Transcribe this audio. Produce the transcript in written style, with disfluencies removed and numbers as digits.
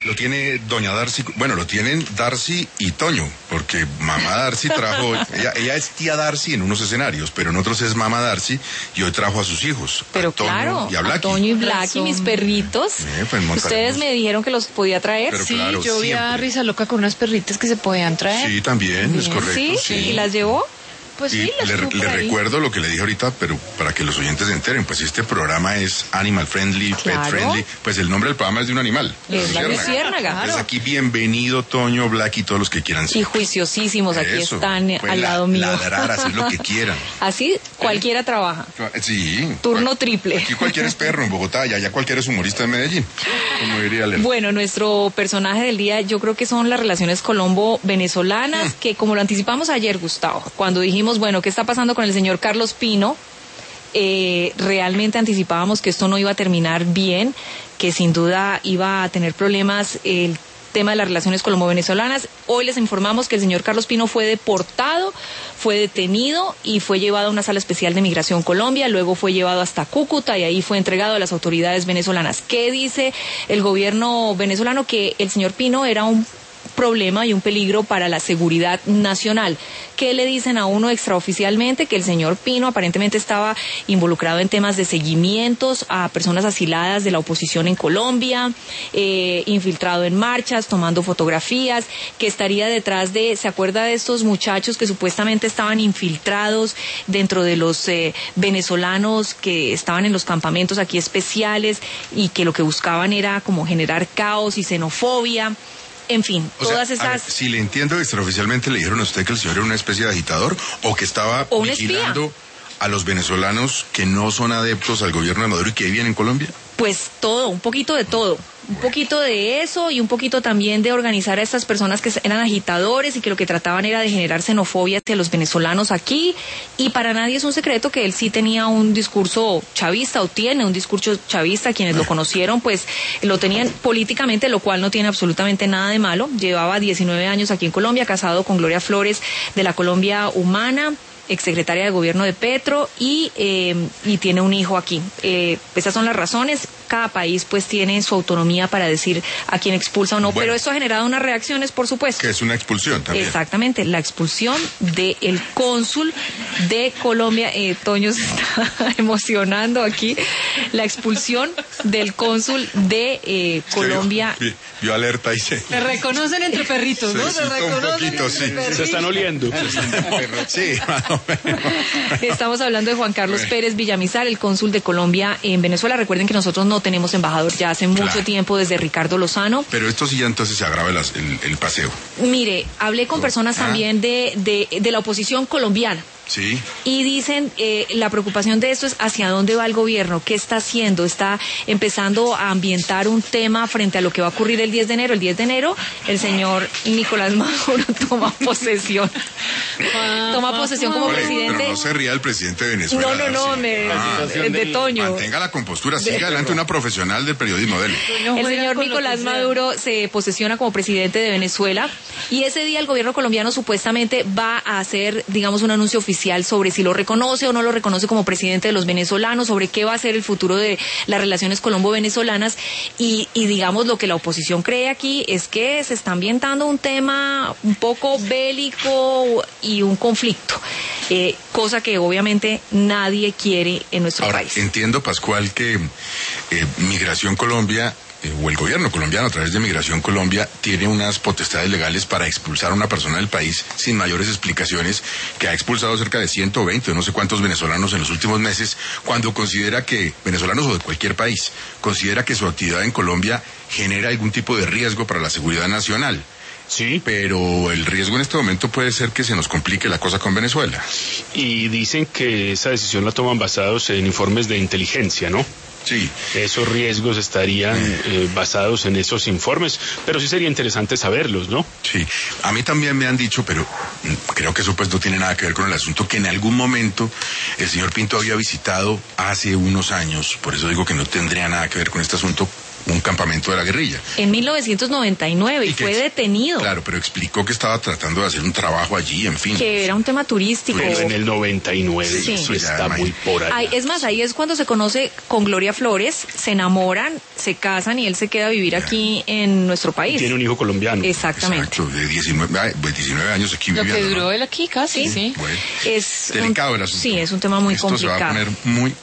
Lo tiene doña Darcy, bueno, lo tienen Darcy y Toño, porque mamá Darcy trajo, ella es tía Darcy en unos escenarios, pero en otros es mamá Darcy, y hoy trajo a sus hijos, pero a Toño claro, y a Blacky. A Toño y Blacky, mis perritos. Pues ustedes me dijeron que los podía traer. Pero sí, claro, yo vi a Risa Loca con unas perritas que se podían traer. Sí, también, es correcto. ¿Sí? Sí. ¿Y las llevó? Pues y sí, le recuerdo lo que le dije ahorita, pero para que los oyentes se enteren, pues este programa es animal friendly, claro. pet friendly, pues el nombre del programa es de un animal. Es la luciérnaga. Entonces aquí bienvenido Toño, Blacky y todos los que quieran ser. Y juiciosísimos, aquí Eso, están pues al lado mío. Ladrar, hacer lo que quieran. Así cualquiera trabaja. Sí. Turno triple. Aquí cualquiera es perro en Bogotá, y allá cualquiera es humorista en Medellín. Como diría Lerner. Bueno, nuestro personaje del día yo creo que son las relaciones colombo-venezolanas, que como lo anticipamos ayer, Gustavo, cuando dijimos, bueno, ¿qué está pasando con el señor Carlos Pino? Realmente anticipábamos que esto no iba a terminar bien, que sin duda iba a tener problemas el tema de las relaciones colombo-venezolanas. Hoy les informamos que el señor Carlos Pino fue deportado, fue detenido y fue llevado a una sala especial de Migración Colombia, luego fue llevado hasta Cúcuta y ahí fue entregado a las autoridades venezolanas. ¿Qué dice el gobierno venezolano? Que el señor Pino era un problema y un peligro para la seguridad nacional. ¿Qué le dicen a uno extraoficialmente? Que el señor Pino aparentemente estaba involucrado en temas de seguimientos a personas asiladas de la oposición en Colombia, infiltrado en marchas, tomando fotografías, que estaría detrás de, ¿se acuerda de estos muchachos que supuestamente estaban infiltrados dentro de los venezolanos que estaban en los campamentos aquí especiales y que lo que buscaban era como generar caos y xenofobia? En fin, todas esas... A ver, si le entiendo, extraoficialmente le dijeron a usted que el señor era una especie de agitador o que estaba vigilando a los venezolanos que no son adeptos al gobierno de Maduro y que viven en Colombia. Pues todo, un poquito de todo. Un poquito de eso y un poquito también de organizar a estas personas que eran agitadores y que lo que trataban era de generar xenofobia hacia los venezolanos aquí. Y para nadie es un secreto que él sí tenía un discurso chavista o tiene un discurso chavista. Quienes lo conocieron pues lo tenían políticamente, lo cual no tiene absolutamente nada de malo. Llevaba 19 años aquí en Colombia, casado con Gloria Flores de la Colombia Humana, exsecretaria de gobierno de Petro, y tiene un hijo aquí. Esas son las razones. Cada país pues tiene su autonomía para decir a quién expulsa o no, pero eso ha generado unas reacciones, por supuesto. Que es una expulsión también. Exactamente, la expulsión del cónsul de Colombia. Toño se está emocionando aquí. La expulsión del cónsul de Colombia. Vio alerta y se reconocen entre perritos, ¿no? Se reconocen entre perritos. Se están oliendo. Sí, más o menos. Estamos hablando de Juan Carlos Pérez Villamizar, el cónsul de Colombia en Venezuela. Recuerden que nosotros no tenemos embajador ya hace mucho tiempo, desde Ricardo Lozano. Pero esto sí ya entonces se agrava el paseo. Mire, hablé con personas también de la oposición colombiana. Sí. Y dicen, la preocupación de esto es hacia dónde va el gobierno, qué está haciendo, está empezando a ambientar un tema frente a lo que va a ocurrir el 10 de enero. El 10 de enero, el señor Nicolás Maduro toma posesión. Toma posesión como presidente. Pero no se ría el presidente de Venezuela. No, de Toño. Mantenga la compostura, siga adelante, una profesional del periodismo, dele. El señor Nicolás Maduro se posesiona como presidente de Venezuela y ese día el gobierno colombiano supuestamente va a hacer, digamos, un anuncio oficial sobre si lo reconoce o no lo reconoce como presidente de los venezolanos, sobre qué va a ser el futuro de las relaciones colombo-venezolanas y digamos lo que la oposición cree aquí es que se está ambientando un tema un poco bélico y un conflicto, cosa que obviamente nadie quiere en nuestro país. Entiendo, Pascual, que Migración Colombia o el gobierno colombiano a través de Migración Colombia tiene unas potestades legales para expulsar a una persona del país sin mayores explicaciones, que ha expulsado cerca de 120 o no sé cuántos venezolanos en los últimos meses, cuando considera que, venezolanos o de cualquier país, considera que su actividad en Colombia genera algún tipo de riesgo para la seguridad nacional. Sí. Pero el riesgo en este momento puede ser que se nos complique la cosa con Venezuela. Y dicen que esa decisión la toman basados en informes de inteligencia, ¿no? Sí. Esos riesgos estarían basados en esos informes, pero sí sería interesante saberlos, ¿no? Sí, a mí también me han dicho, pero creo que eso pues no tiene nada que ver con el asunto, que en algún momento el señor Pinto había visitado hace unos años, por eso digo que no tendría nada que ver con este asunto, un campamento de la guerrilla. En 1999 y fue detenido. Claro, pero explicó que estaba tratando de hacer un trabajo allí, en fin. Que era un tema turístico. Pero en el 99, Sí. eso está muy por ahí. Es más, ahí es cuando se conoce con Gloria Flores, se enamoran, se casan y él se queda a vivir aquí en nuestro país. Tiene un hijo colombiano. Exactamente. Exacto, de 19 años aquí Lo viviendo. que duró ¿no? él aquí casi, sí. Bueno, Es delicado el asunto. Sí, es un tema muy Esto complicado. se va a poner muy